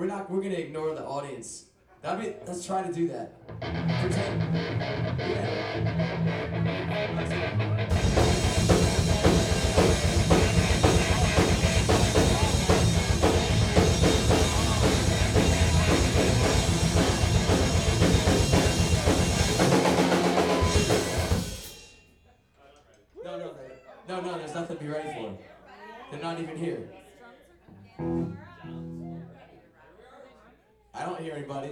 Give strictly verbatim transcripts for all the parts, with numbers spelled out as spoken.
We're not. We're gonna ignore the audience. That'd be. Let's try to do that. Pretend. No, no, no, no. There's nothing to be ready for. They're not even here. I don't hear anybody.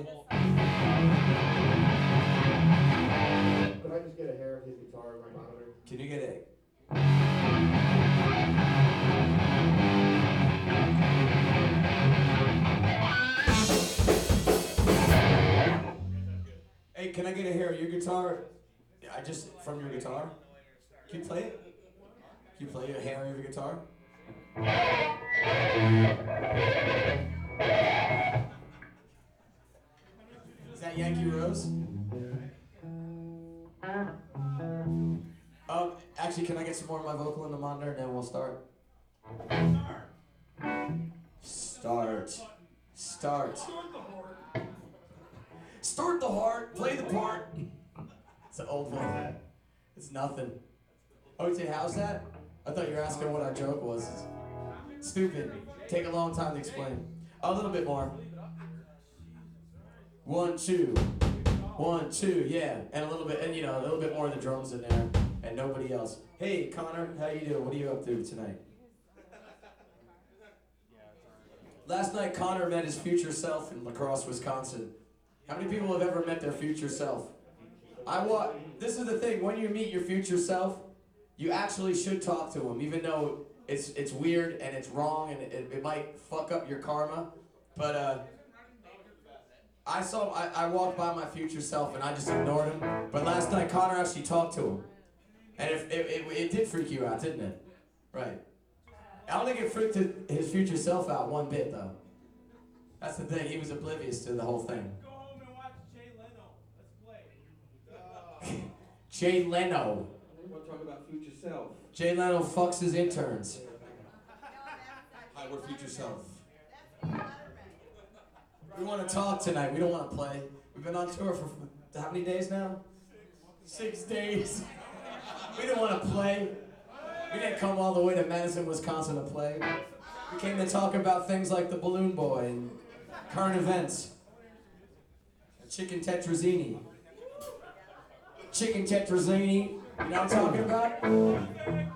Could I just get a hair of his guitar in my monitor? Can you get it? Hey, can I get a hair of your guitar? Yeah, I just from your guitar. Can you play it? Can you play a hair of your guitar? Is that Yankee Rose? Um, actually, can I get some more of my vocal in the monitor and then we'll start? Start. Start. Start the heart. Play the part. It's an old one. It's nothing. O J, how's that? I thought you were asking what our joke was. Stupid. Take a long time to explain. A little bit more. One, two. One, two, yeah. And a little bit, and you know, a little bit more of the drums in there. And nobody else. Hey, Connor, how you doing? What are you up to tonight? Last night, Connor met his future self in La Crosse, Wisconsin. How many people have ever met their future self? I wa- This is the thing. When you meet your future self, you actually should talk to him, even though it's it's weird and it's wrong and it, it might fuck up your karma. But uh, I saw I, I walked by my future self and I just ignored him. But last night, Connor actually talked to him, and it it, it, it did freak you out, didn't it? Right. I don't think it freaked his future self out one bit, though. That's the thing. He was oblivious to the whole thing. Go home and watch Jay Leno. Let's play. Jay Leno. We'll talk about future self. Jay Leno fucks his interns. Hi, we're future self. We want to talk tonight. We don't want to play. We've been on tour for how many days now? Six days. We didn't want to play. We didn't come all the way to Madison, Wisconsin to play. We came to talk about things like the Balloon Boy and current events. Chicken tetrazzini. Chicken tetrazzini. You know what I'm talking about?